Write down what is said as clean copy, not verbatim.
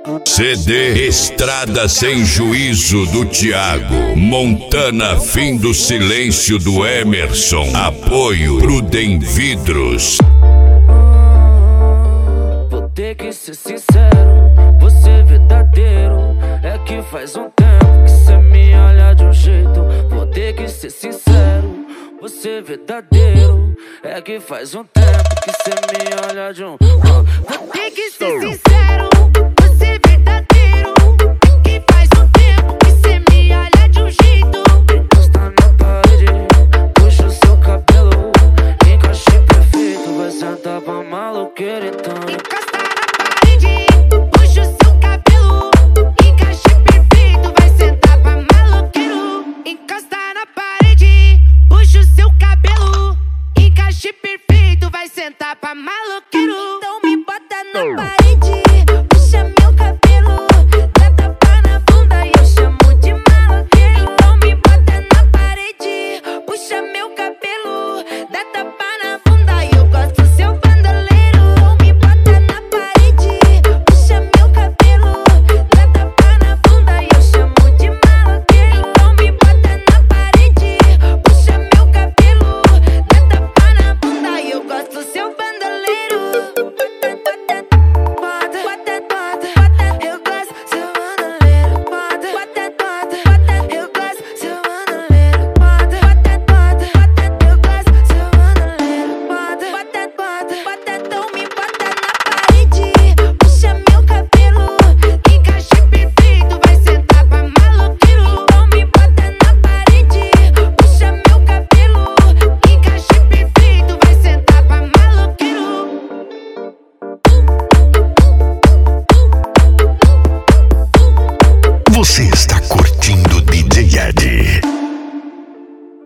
CD Estrada Sem Juízo do Thiago, Montana Fim do Silêncio do Emerson, apoio Prudem Vidros. Vou ter que ser sincero, você verdadeiro. É que faz um tempo que cê me olha de um jeito. Vou ter que ser sincero, você verdadeiro. É que faz um tempo que cê me olha de um... Vou ter que ser sincero, você verdadeiro. Que faz um tempo que cê me olha de um jeito. Encosta na parede, puxa o seu cabelo. Encaixe perfeito, vai sentar pra maloqueira então. Encosta na parede, puxa o seu cabelo. Encaixe perfeito, vai sentar pra maloqueiro. Encosta na parede, puxa o seu cabelo. Encaixe perfeito, vai sentar pra maloqueiro. Então me bota na parede, puxa meu cabelo. Dá tapa na bunda e eu chamo de maloqueiro. Então me bota na parede, puxa meu cabelo. Dá tapa na bunda e eu gosto do seu bandoleiro. Então me bota na parede, puxa meu cabelo. Dá tapa na bunda e eu chamo de maloqueiro. Então me bota na parede, puxa meu cabelo. Dá tapa na bunda e eu gosto do seu bandoleiro. Você está curtindo DJ Ed.